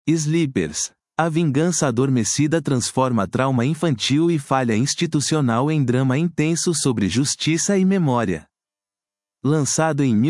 Sleepers. A vingança adormecida transforma trauma infantil e falha institucional em drama intenso sobre justiça e memória. Lançado em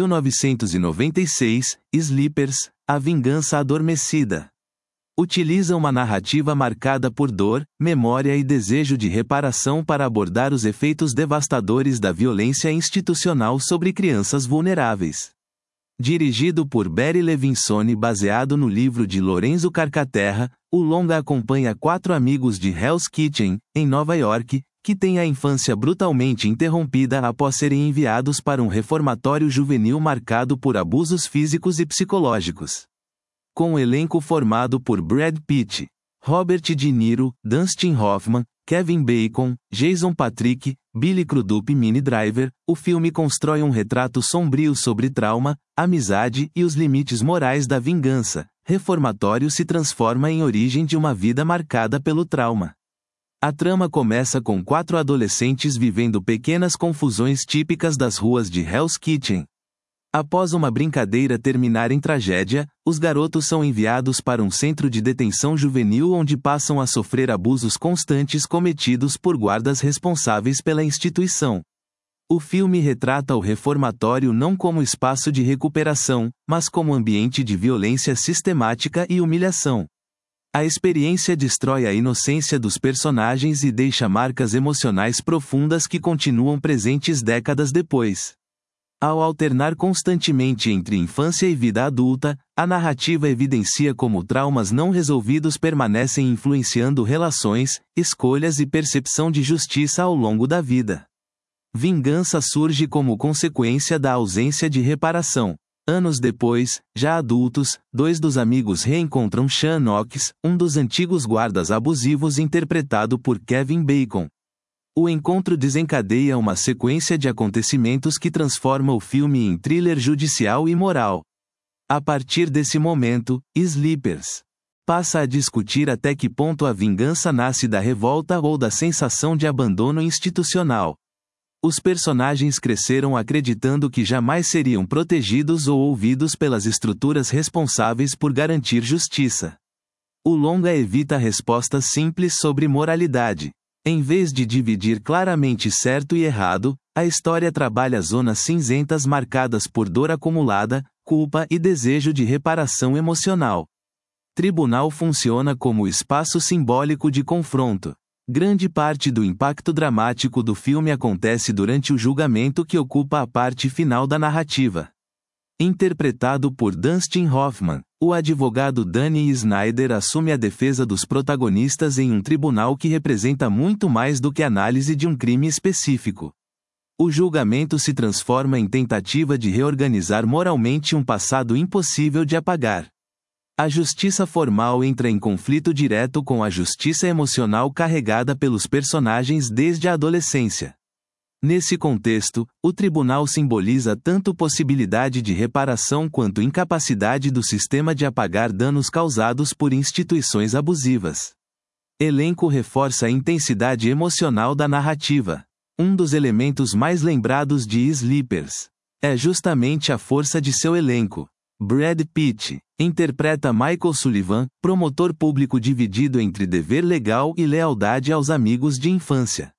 1996, Sleepers. A vingança adormecida utiliza uma narrativa marcada por dor, memória e desejo de reparação para abordar os efeitos devastadores da violência institucional sobre crianças vulneráveis. Dirigido por Barry Levinson e baseado no livro de Lorenzo Carcaterra, o longa acompanha 4 amigos de Hell's Kitchen, em Nova York, que têm a infância brutalmente interrompida após serem enviados para um reformatório juvenil marcado por abusos físicos e psicológicos. Com um elenco formado por Brad Pitt, Robert De Niro, Dustin Hoffman, Kevin Bacon, Jason Patric, Billy Crudup e Minnie Driver, o filme constrói um retrato sombrio sobre trauma, amizade e os limites morais da vingança. Reformatório se transforma em origem de uma vida marcada pelo trauma. A trama começa com 4 adolescentes vivendo pequenas confusões típicas das ruas de Hell's Kitchen. Após uma brincadeira terminar em tragédia, os garotos são enviados para um centro de detenção juvenil onde passam a sofrer abusos constantes cometidos por guardas responsáveis pela instituição. O filme retrata o reformatório não como espaço de recuperação, mas como ambiente de violência sistemática e humilhação. A experiência destrói a inocência dos personagens e deixa marcas emocionais profundas que continuam presentes décadas depois. Ao alternar constantemente entre infância e vida adulta, a narrativa evidencia como traumas não resolvidos permanecem influenciando relações, escolhas e percepção de justiça ao longo da vida. Vingança surge como consequência da ausência de reparação. Anos depois, já adultos, 2 dos amigos reencontram Sean Knox, um dos antigos guardas abusivos interpretado por Kevin Bacon. O encontro desencadeia uma sequência de acontecimentos que transforma o filme em thriller judicial e moral. A partir desse momento, Sleepers passa a discutir até que ponto a vingança nasce da revolta ou da sensação de abandono institucional. Os personagens cresceram acreditando que jamais seriam protegidos ou ouvidos pelas estruturas responsáveis por garantir justiça. O longa evita respostas simples sobre moralidade. Em vez de dividir claramente certo e errado, a história trabalha zonas cinzentas marcadas por dor acumulada, culpa e desejo de reparação emocional. Tribunal funciona como espaço simbólico de confronto. Grande parte do impacto dramático do filme acontece durante o julgamento que ocupa a parte final da narrativa. Interpretado por Dustin Hoffman, o advogado Danny Snyder assume a defesa dos protagonistas em um tribunal que representa muito mais do que análise de um crime específico. O julgamento se transforma em tentativa de reorganizar moralmente um passado impossível de apagar. A justiça formal entra em conflito direto com a justiça emocional carregada pelos personagens desde a adolescência. Nesse contexto, o tribunal simboliza tanto possibilidade de reparação quanto incapacidade do sistema de apagar danos causados por instituições abusivas. Elenco reforça a intensidade emocional da narrativa. Um dos elementos mais lembrados de Sleepers é justamente a força de seu elenco. Brad Pitt interpreta Michael Sullivan, promotor público dividido entre dever legal e lealdade aos amigos de infância.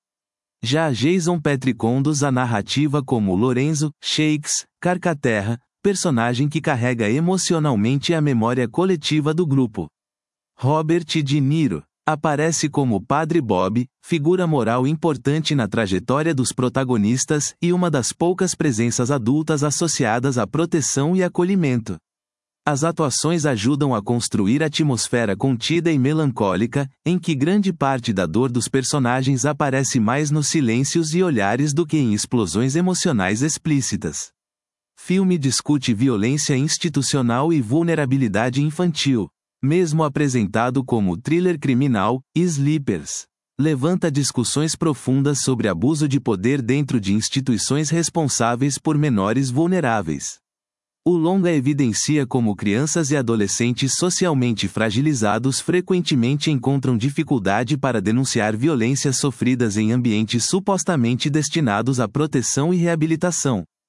Já Jason Patric conduz a narrativa como Lorenzo Shakes Carcaterra, personagem que carrega emocionalmente a memória coletiva do grupo. Robert De Niro aparece como Padre Bob, figura moral importante na trajetória dos protagonistas e uma das poucas presenças adultas associadas à proteção e acolhimento. As atuações ajudam a construir atmosfera contida e melancólica, em que grande parte da dor dos personagens aparece mais nos silêncios e olhares do que em explosões emocionais explícitas. Filme discute violência institucional e vulnerabilidade infantil. Mesmo apresentado como thriller criminal, Sleepers levanta discussões profundas sobre abuso de poder dentro de instituições responsáveis por menores vulneráveis. O longa evidencia como crianças e adolescentes socialmente fragilizados frequentemente encontram dificuldade para denunciar violências sofridas em ambientes supostamente destinados à proteção e reabilitação.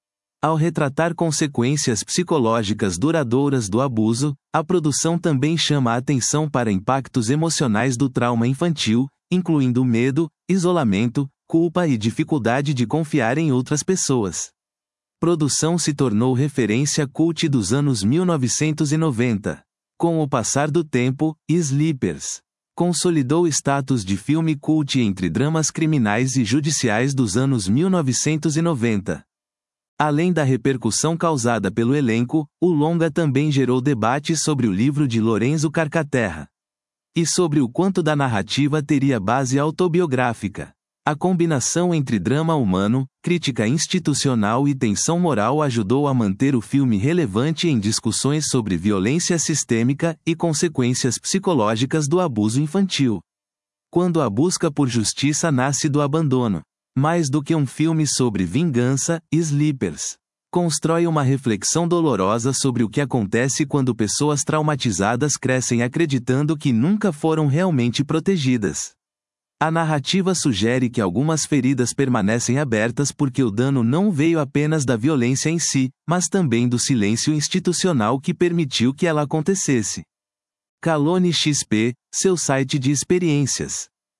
Ao retratar consequências psicológicas duradouras do abuso, a produção também chama a atenção para impactos emocionais do trauma infantil, incluindo medo, isolamento, culpa e dificuldade de confiar em outras pessoas. Produção se tornou referência cult dos anos 1990. Com o passar do tempo, Sleepers consolidou status de filme cult entre dramas criminais e judiciais dos anos 1990. Além da repercussão causada pelo elenco, o longa também gerou debates sobre o livro de Lorenzo Carcaterra e sobre o quanto da narrativa teria base autobiográfica. A combinação entre drama humano, crítica institucional e tensão moral ajudou a manter o filme relevante em discussões sobre violência sistêmica e consequências psicológicas do abuso infantil. Quando a busca por justiça nasce do abandono. Mais do que um filme sobre vingança, Sleepers constrói uma reflexão dolorosa sobre o que acontece quando pessoas traumatizadas crescem acreditando que nunca foram realmente protegidas. A narrativa sugere que algumas feridas permanecem abertas porque o dano não veio apenas da violência em si, mas também do silêncio institucional que permitiu que ela acontecesse. Calone XP, seu site de experiências.